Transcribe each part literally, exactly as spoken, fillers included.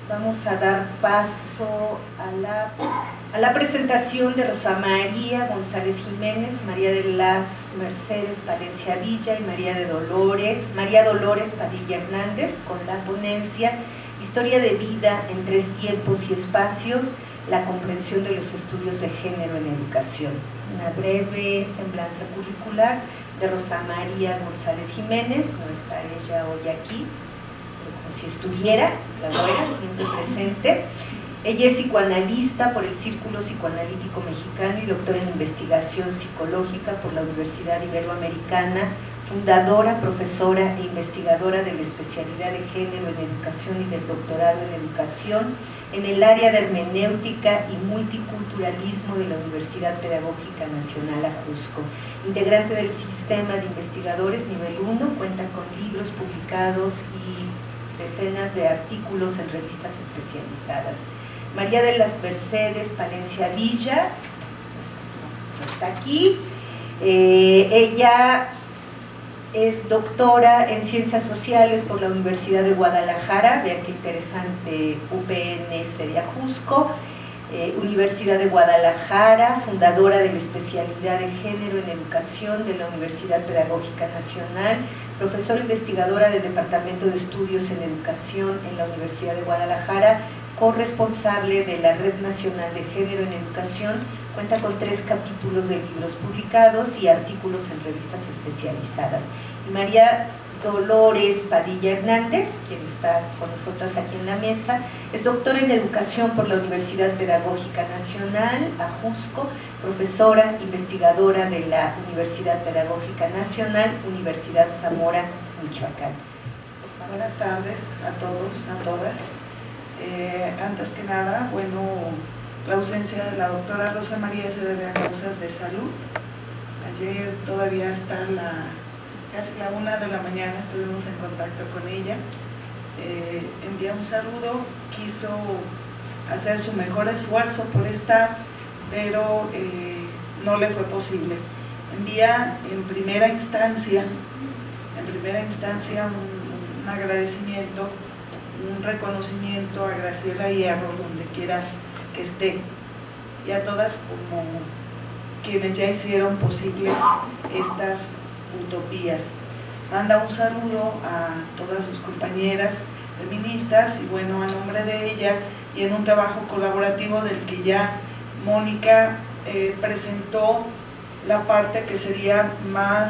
Vamos a dar paso a la, a la presentación de Rosa María González Jiménez, María de las Mercedes Palencia Villa y María de Dolores, María Dolores Padilla Hernández, con la ponencia Historia de vida en tres tiempos y espacios, la comprensión de los estudios de género en educación. Una breve semblanza curricular de Rosa María González Jiménez. No está ella hoy aquí, como si estuviera, la abuela, siempre presente. Ella es psicoanalista por el Círculo Psicoanalítico Mexicano y doctora en investigación psicológica por la Universidad Iberoamericana, fundadora, profesora e investigadora de la especialidad de género en educación y del doctorado en educación en el área de hermenéutica y multiculturalismo de la Universidad Pedagógica Nacional Ajusco. Integrante del sistema de investigadores nivel uno, cuenta con libros publicados y decenas de artículos en revistas especializadas. María de las Mercedes Palencia Villa, no está aquí, eh, ella es doctora en Ciencias Sociales por la Universidad de Guadalajara, vean qué interesante, U P N sería Ajusco, eh, Universidad de Guadalajara, fundadora de la especialidad de Género en Educación de la Universidad Pedagógica Nacional, profesora investigadora del Departamento de Estudios en Educación en la Universidad de Guadalajara, corresponsable de la Red Nacional de Género en Educación, cuenta con tres capítulos de libros publicados y artículos en revistas especializadas. Y María Dolores Padilla Hernández, quien está con nosotras aquí en la mesa, es doctora en Educación por la Universidad Pedagógica Nacional, Ajusco, profesora investigadora de la Universidad Pedagógica Nacional, Universidad Zamora, Michoacán. Buenas tardes a todos, a todas. Eh, antes que nada, bueno, la ausencia de la doctora Rosa María se debe a causas de salud. Ayer todavía hasta la, casi la una de la mañana estuvimos en contacto con ella. Eh, envía un saludo, quiso hacer su mejor esfuerzo por estar, pero eh, no le fue posible. Envía en primera instancia, en primera instancia un, un agradecimiento, un reconocimiento a Graciela Hierro, donde quiera que esté, y a todas como quienes ya hicieron posibles estas utopías. Manda un saludo a todas sus compañeras feministas y bueno, a nombre de ella y en un trabajo colaborativo del que ya Mónica eh, presentó la parte que sería más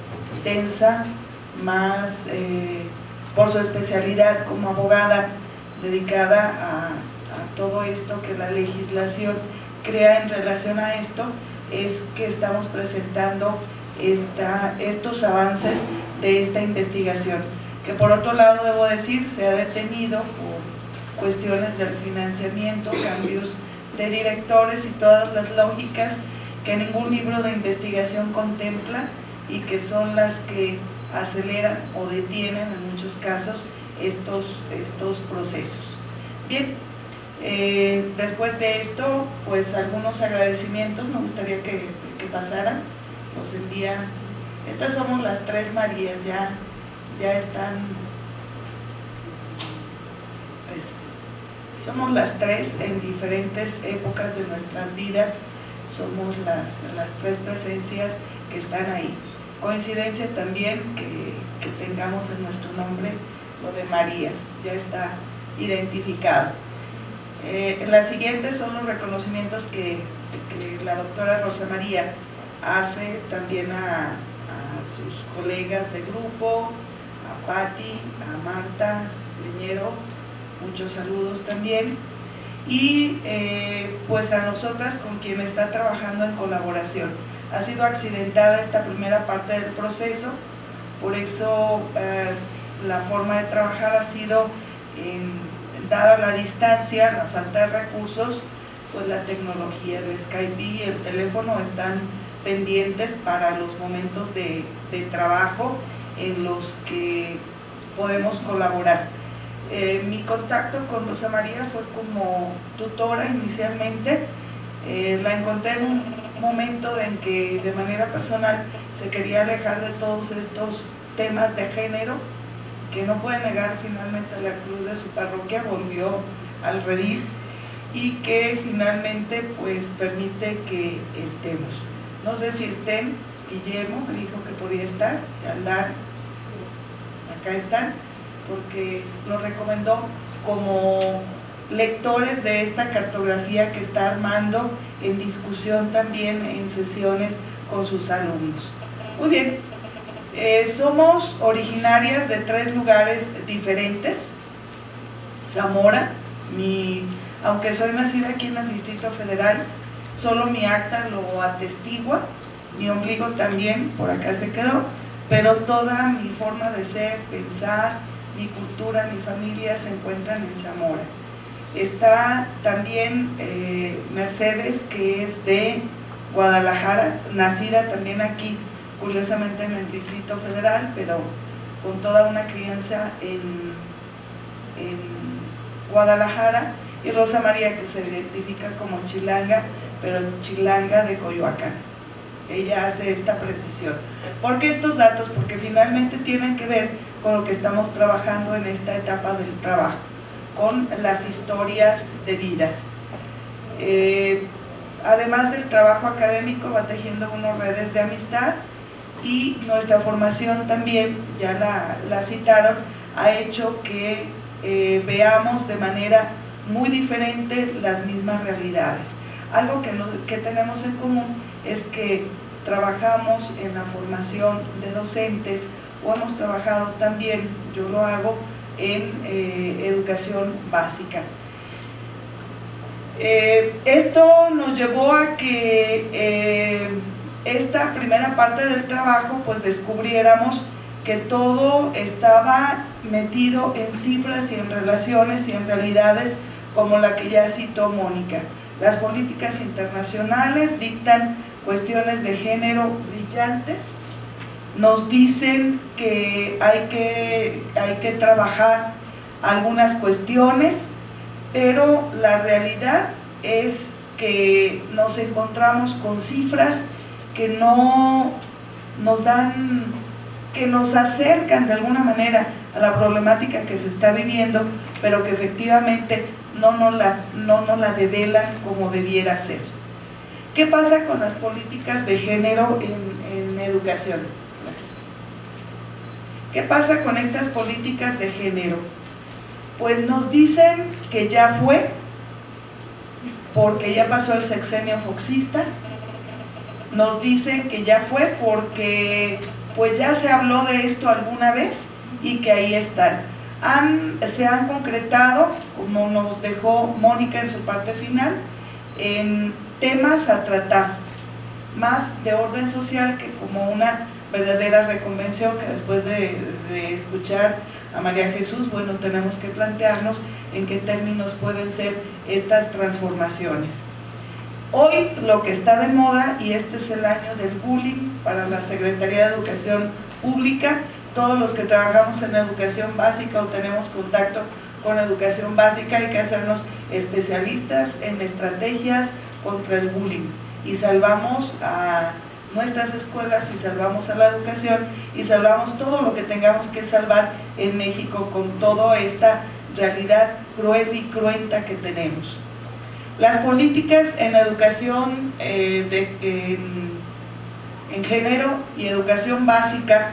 densa, más eh, por su especialidad como abogada dedicada a, a todo esto que la legislación crea en relación a esto, es que estamos presentando esta, estos avances de esta investigación, que por otro lado debo decir se ha detenido por cuestiones del financiamiento, cambios de directores y todas las lógicas que ningún libro de investigación contempla y que son las que aceleran o detienen en muchos casos estos, estos procesos. Bien, eh, después de esto, pues algunos agradecimientos me gustaría que, que pasaran. Nos envía, estas somos las tres Marías, ya, ya están, pues, somos las tres en diferentes épocas de nuestras vidas, somos las, las tres presencias que están ahí. Coincidencia también que, que tengamos en nuestro nombre lo de Marías, ya está identificado. Eh, en las siguientes son los reconocimientos que, que la doctora Rosa María hace también a, a sus colegas de grupo, a Patti, a Marta Leñero, muchos saludos también, y eh, pues a nosotras con quien está trabajando en colaboración. Ha sido accidentada esta primera parte del proceso, por eso eh, la forma de trabajar ha sido, en, dada la distancia, la falta de recursos, pues la tecnología, el Skype y el teléfono están pendientes para los momentos de, de trabajo en los que podemos colaborar. Eh, mi contacto con Rosa María fue como tutora inicialmente. Eh, la encontré en un momento en que de manera personal se quería alejar de todos estos temas de género, que no puede negar finalmente la cruz de su parroquia, volvió al redil y que finalmente pues permite que estemos. No sé si estén, Guillermo me dijo que podía estar, Aldar, acá están, porque lo recomendó como lectores de esta cartografía que está armando en discusión también en sesiones con sus alumnos. Muy bien, eh, somos originarias de tres lugares diferentes. Zamora, mi, aunque soy nacida aquí en el Distrito Federal, solo mi acta lo atestigua, mi ombligo también por acá se quedó, pero toda mi forma de ser, pensar, mi cultura, mi familia se encuentran en Zamora. Está también eh, Mercedes, que es de Guadalajara, nacida también aquí, curiosamente en el Distrito Federal, pero con toda una crianza en, en Guadalajara, y Rosa María, que se identifica como chilanga, pero chilanga de Coyoacán. Ella hace esta precisión. ¿Por qué estos datos? Porque finalmente tienen que ver con lo que estamos trabajando en esta etapa del trabajo, con las historias de vidas. Eh, además del trabajo académico, va tejiendo unas redes de amistad, y nuestra formación también, ya la, la citaron, ha hecho que eh, veamos de manera muy diferente las mismas realidades. Algo que, no, que tenemos en común es que trabajamos en la formación de docentes, o hemos trabajado también, yo lo hago, en eh, educación básica. Eh, esto nos llevó a que eh, esta primera parte del trabajo pues descubriéramos que todo estaba metido en cifras y en relaciones y en realidades como la que ya citó Mónica. Las políticas internacionales dictan cuestiones de género brillantes, nos dicen que hay que, hay que trabajar algunas cuestiones, pero la realidad es que nos encontramos con cifras que no nos dan, que nos acercan de alguna manera a la problemática que se está viviendo, pero que efectivamente no nos la, no nos la develan como debiera ser. ¿Qué pasa con las políticas de género en, en educación? ¿Qué pasa con estas políticas de género? Pues nos dicen que ya fue, porque ya pasó el sexenio foxista, nos dicen que ya fue porque pues ya se habló de esto alguna vez y que ahí están. Han, se han concretado, como nos dejó Mónica en su parte final, en temas a tratar, más de orden social que como una verdadera reconvención, que después de, de escuchar a María Jesús, bueno, tenemos que plantearnos en qué términos pueden ser estas transformaciones. Hoy lo que está de moda, y este es el año del bullying para la Secretaría de Educación Pública, todos los que trabajamos en educación básica o tenemos contacto con educación básica, hay que hacernos especialistas en estrategias contra el bullying, y salvamos a nuestras escuelas, y salvamos a la educación, y salvamos todo lo que tengamos que salvar en México con toda esta realidad cruel y cruenta que tenemos. Las políticas en educación eh, de, en, en género y educación básica,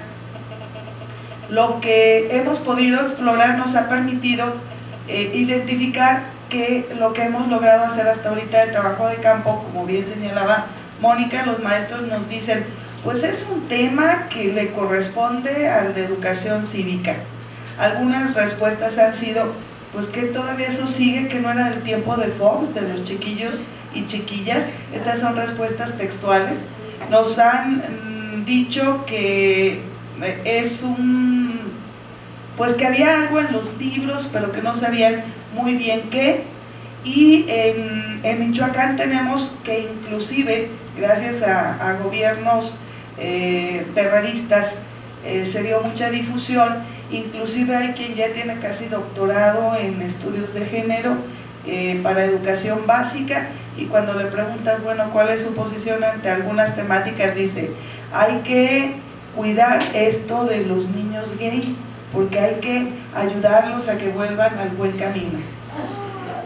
lo que hemos podido explorar nos ha permitido eh, identificar que lo que hemos logrado hacer hasta ahorita de trabajo de campo, como bien señalaba Mónica, los maestros nos dicen, pues es un tema que le corresponde al de educación cívica. Algunas respuestas han sido, pues que todavía eso sigue, que no era el tiempo de Fox, de los chiquillos y chiquillas. Estas son respuestas textuales. Nos han mmm, dicho que es un, pues que había algo en los libros, pero que no sabían muy bien qué. Y en, en Michoacán tenemos que inclusive, gracias a, a gobiernos eh, perredistas, eh, se dio mucha difusión, inclusive hay quien ya tiene casi doctorado en estudios de género eh, para educación básica, y cuando le preguntas, bueno, ¿cuál es su posición ante algunas temáticas? Dice, hay que cuidar esto de los niños gay, porque hay que ayudarlos a que vuelvan al buen camino.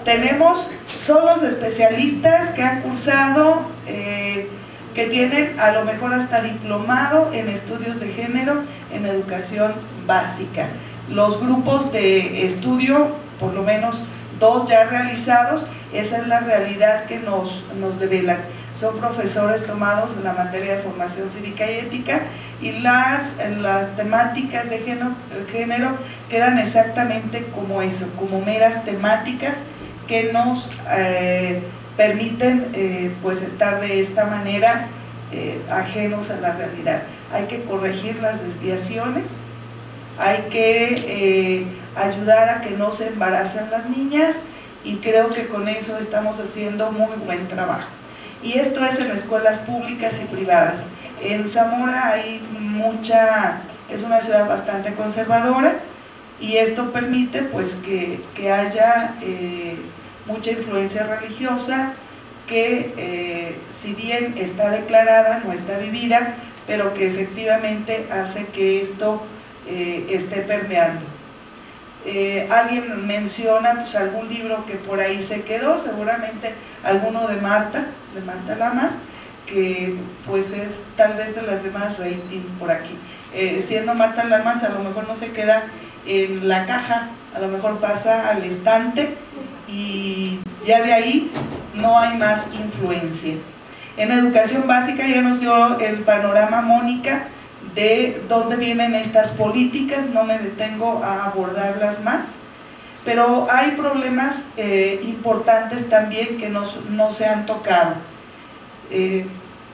tenemos, son los especialistas que han cursado, eh, que tienen a lo mejor hasta diplomado en estudios de género en educación básica. Los grupos de estudio, por lo menos dos ya realizados, esa es la realidad que nos, nos develan. Son profesores tomados en la materia de formación cívica y ética, y las, las temáticas de género, género quedan exactamente como eso, como meras temáticas que nos eh, permiten eh, pues estar de esta manera eh, ajenos a la realidad. Hay que corregir las desviaciones, hay que eh, ayudar a que no se embaracen las niñas, y creo que con eso estamos haciendo muy buen trabajo. Y esto es en escuelas públicas y privadas. En Zamora hay mucha, es una ciudad bastante conservadora, y esto permite pues que, que haya eh, mucha influencia religiosa que eh, si bien está declarada, no está vivida, pero que efectivamente hace que esto eh, esté permeando. Eh, alguien menciona pues algún libro que por ahí se quedó, seguramente alguno de Marta, de Marta Lamas, que pues es tal vez de las demás rating por aquí. Eh, siendo Marta Lamas, a lo mejor no se queda en la caja, a lo mejor pasa al estante, y ya de ahí no hay más influencia. En educación básica ya nos dio el panorama Mónica de dónde vienen estas políticas, no me detengo a abordarlas más, pero hay problemas eh, importantes también que nos, no se han tocado. Eh,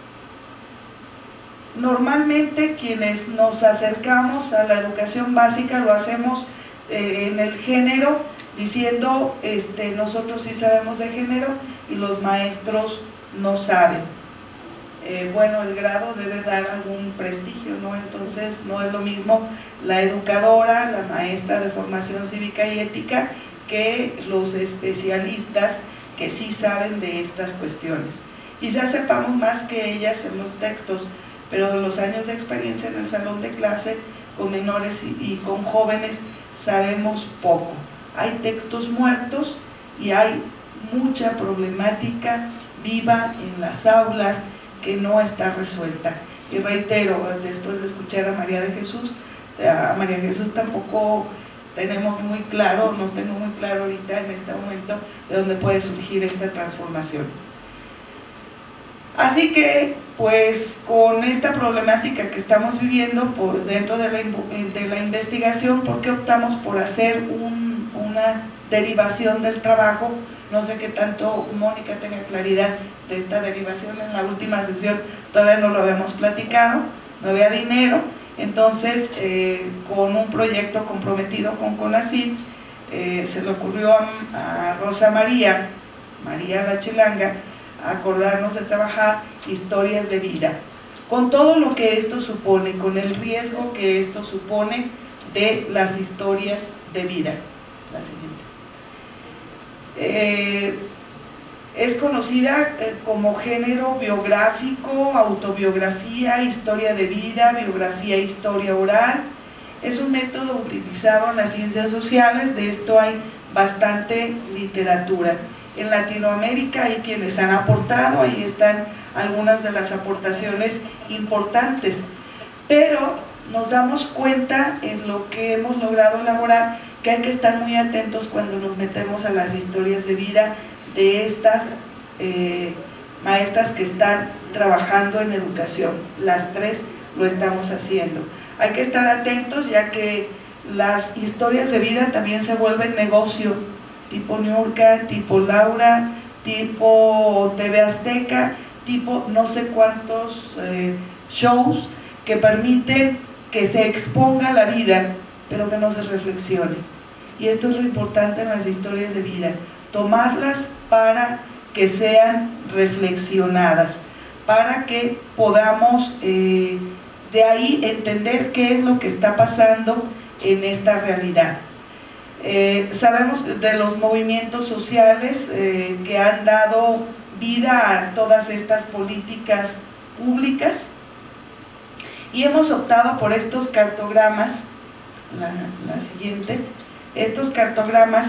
normalmente quienes nos acercamos a la educación básica lo hacemos eh, en el género, diciendo este, nosotros sí sabemos de género y los maestros no saben. Eh, bueno, el grado debe dar algún prestigio, ¿no? Entonces no es lo mismo la educadora, la maestra de formación cívica y ética, que los especialistas que sí saben de estas cuestiones. Quizás sepamos más que ellas en los textos, pero de los años de experiencia en el salón de clase con menores y, y con jóvenes sabemos poco. Hay textos muertos y hay mucha problemática viva en las aulas que no está resuelta. Y reitero, después de escuchar a María de Jesús, a María Jesús tampoco tenemos muy claro, no tengo muy claro ahorita en este momento de dónde puede surgir esta transformación. Así que, pues, con esta problemática que estamos viviendo por dentro de la, de la investigación, ¿por qué optamos por hacer un, una derivación del trabajo? No sé qué tanto Mónica tenga claridad de esta derivación. En la última sesión todavía no lo habíamos platicado, no había dinero, entonces eh, con un proyecto comprometido con CONACYT, eh, se le ocurrió a, a Rosa María, María la Chilanga, acordarnos de trabajar historias de vida, con todo lo que esto supone, con el riesgo que esto supone de las historias de vida. La siguiente. Eh, es conocida eh, como género biográfico, autobiografía, historia de vida, biografía, historia oral. Es un método utilizado en las ciencias sociales, de esto hay bastante literatura. En Latinoamérica hay quienes han aportado, ahí están algunas de las aportaciones importantes, pero nos damos cuenta en lo que hemos logrado elaborar que hay que estar muy atentos cuando nos metemos a las historias de vida de estas eh, maestras que están trabajando en educación. Las tres lo estamos haciendo. Hay que estar atentos, ya que las historias de vida también se vuelven negocio, tipo Niurka, tipo Laura, tipo T V Azteca, tipo no sé cuántos eh, shows que permiten que se exponga la vida, pero que no se reflexione. Y esto es lo importante en las historias de vida, tomarlas para que sean reflexionadas, para que podamos eh, de ahí entender qué es lo que está pasando en esta realidad. Eh, sabemos de los movimientos sociales eh, que han dado vida a todas estas políticas públicas, y hemos optado por estos cartogramas, la, la siguiente, estos cartogramas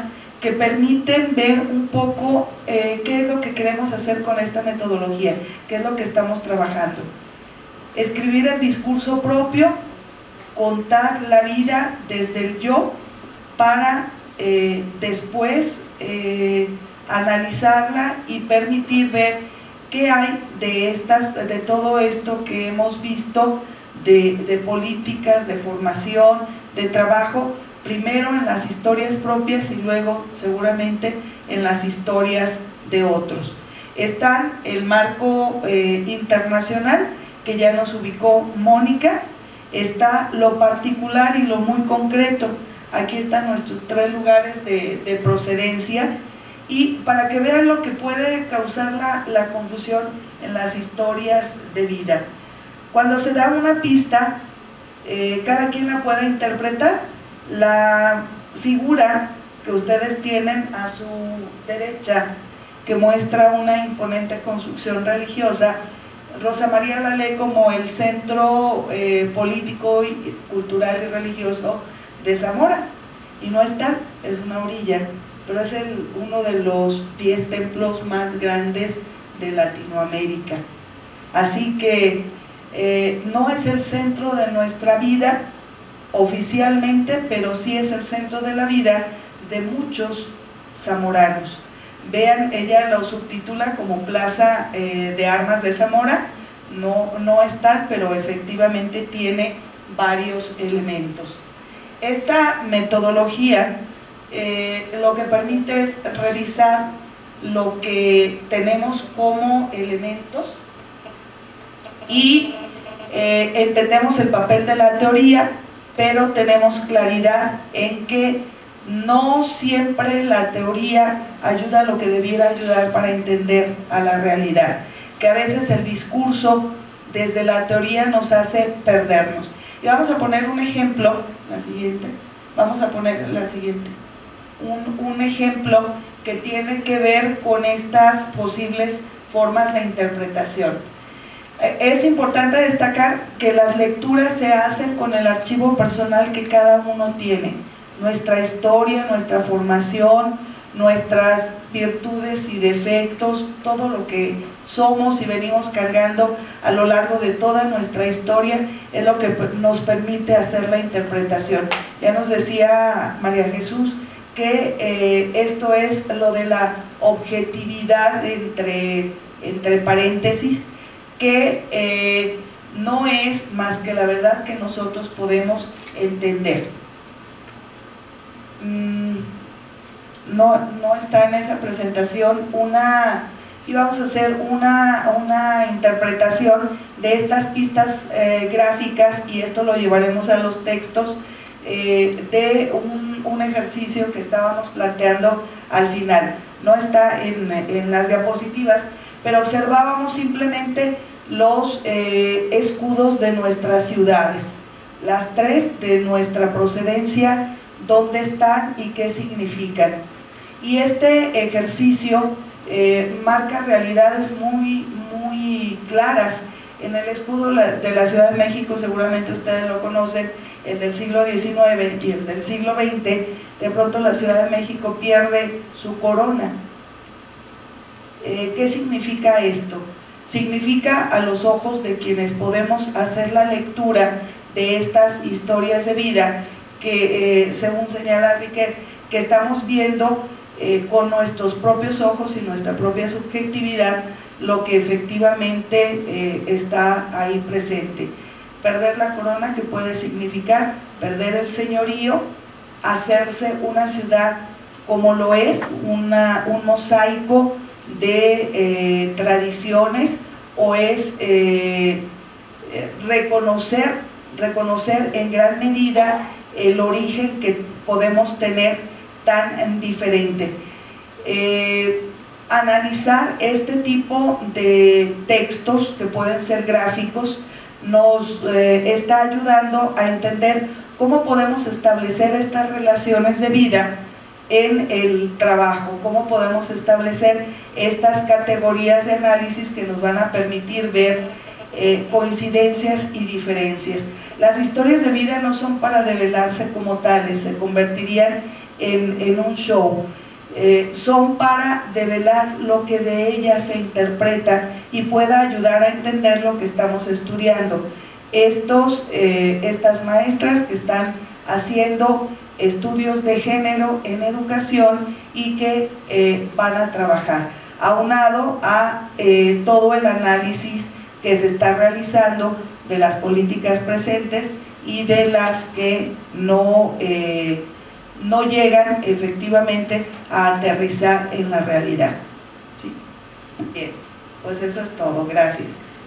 que permiten ver un poco eh, qué es lo que queremos hacer con esta metodología, qué es lo que estamos trabajando. Escribir el discurso propio, contar la vida desde el yo para eh, después eh, analizarla y permitir ver qué hay de, estas, de todo esto que hemos visto, de, de políticas, de formación, de trabajo, primero en las historias propias y luego seguramente en las historias de otros. Está el marco eh, internacional que ya nos ubicó Mónica, está lo particular y lo muy concreto. Aquí están nuestros tres lugares de, de procedencia, y para que vean lo que puede causar la, la confusión en las historias de vida. Cuando se da una pista, eh, cada quien la puede interpretar. La figura que ustedes tienen a su derecha, que muestra una imponente construcción religiosa, Rosa María la lee como el centro eh, político, y cultural y religioso de Zamora, y no está, es una orilla, pero es el, uno de los diez templos más grandes de Latinoamérica. Así que eh, no es el centro de nuestra vida oficialmente, pero sí es el centro de la vida de muchos zamoranos. Vean, ella lo subtitula como Plaza eh, de Armas de Zamora, no, no está, pero efectivamente tiene varios elementos. Esta metodología eh, lo que permite es revisar lo que tenemos como elementos y eh, entendemos el papel de la teoría, pero tenemos claridad en que no siempre la teoría ayuda a lo que debiera ayudar para entender a la realidad, que a veces el discurso desde la teoría nos hace perdernos. Y vamos a poner un ejemplo, la siguiente, vamos a poner la siguiente, un, un ejemplo que tiene que ver con estas posibles formas de interpretación. Es importante destacar que las lecturas se hacen con el archivo personal que cada uno tiene, nuestra historia, nuestra formación, nuestras virtudes y defectos, todo lo que somos y venimos cargando a lo largo de toda nuestra historia es lo que nos permite hacer la interpretación. Ya nos decía María Jesús que eh, esto es lo de la objetividad entre, entre paréntesis, que eh, no es más que la verdad que nosotros podemos entender. Mm, no, no está en esa presentación una, y vamos a hacer una, una interpretación de estas pistas eh, gráficas, y esto lo llevaremos a los textos, eh, de un, un ejercicio que estábamos planteando al final. No está en, en las diapositivas, pero observábamos simplemente los eh, escudos de nuestras ciudades, las tres de nuestra procedencia, dónde están y qué significan. Y este ejercicio eh, marca realidades muy, muy claras. En el escudo de la Ciudad de México, seguramente ustedes lo conocen, el del siglo diecinueve y el del siglo veinte, de pronto la Ciudad de México pierde su corona. Eh, ¿Qué significa esto? Significa, a los ojos de quienes podemos hacer la lectura de estas historias de vida, que eh, según señala Riquet, que estamos viendo eh, con nuestros propios ojos y nuestra propia subjetividad lo que efectivamente eh, está ahí presente. Perder la corona, que puede significar perder el señorío, hacerse una ciudad como lo es, una, un mosaico de eh, tradiciones, o es eh, reconocer, reconocer en gran medida el origen que podemos tener tan diferente. Eh, analizar este tipo de textos, que pueden ser gráficos, nos eh, está ayudando a entender cómo podemos establecer estas relaciones de vida en el trabajo, cómo podemos establecer estas categorías de análisis que nos van a permitir ver eh, coincidencias y diferencias. Las historias de vida no son para develarse como tales, se convertirían en, en un show. eh, son para develar lo que de ella se interpreta y pueda ayudar a entender lo que estamos estudiando. Estos, eh, estas maestras que están haciendo estudios de género en educación y que eh, van a trabajar, aunado a eh, todo el análisis que se está realizando de las políticas presentes y de las que no, eh, no llegan efectivamente a aterrizar en la realidad. ¿Sí? Bien, pues eso es todo. Gracias.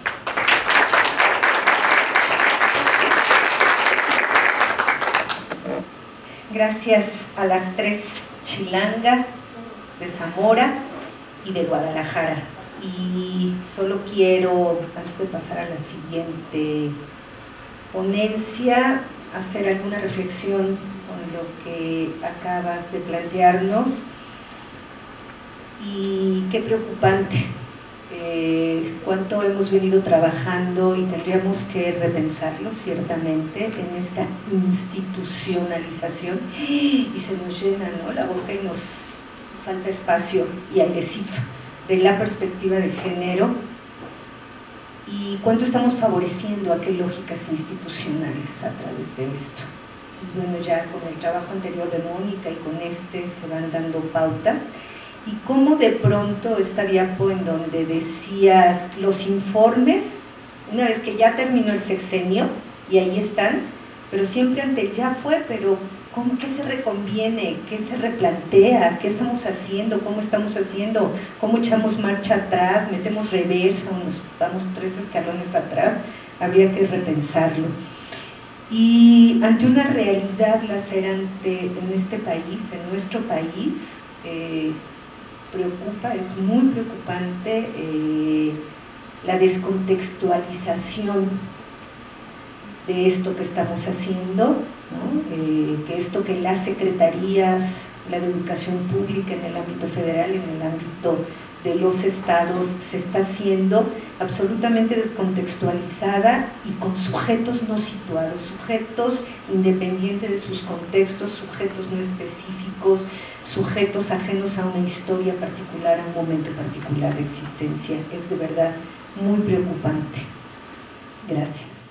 Gracias a las tres, Chilanga, de Zamora y de Guadalajara. Y solo quiero, antes de pasar a la siguiente ponencia, hacer alguna reflexión con lo que acabas de plantearnos. Y qué preocupante, eh, cuánto hemos venido trabajando y tendríamos que repensarlo ciertamente en esta institucionalización, y se nos llena, ¿no?, la boca y nos falta espacio y airecito de la perspectiva de género, y cuánto estamos favoreciendo a qué lógicas institucionales a través de esto. Y bueno, ya con el trabajo anterior de Mónica y con este se van dando pautas. Y cómo de pronto esta diapo en donde decías los informes, una vez que ya terminó el sexenio, y ahí están, pero siempre ante el ya fue, pero ¿cómo, qué se reconviene? ¿Qué se replantea? ¿Qué estamos haciendo? ¿Cómo estamos haciendo? ¿Cómo echamos marcha atrás? ¿Metemos reversa o nos vamos tres escalones atrás? Habría que repensarlo. Y ante una realidad lacerante en este país, en nuestro país, eh, preocupa, es muy preocupante eh, la descontextualización de esto que estamos haciendo, ¿no? Eh, que esto que las secretarías, la de educación pública en el ámbito federal, en el ámbito de los estados, se está haciendo absolutamente descontextualizada y con sujetos no situados, sujetos independientes de sus contextos, sujetos no específicos, sujetos ajenos a una historia particular, a un momento particular de existencia. Es de verdad muy preocupante. Gracias.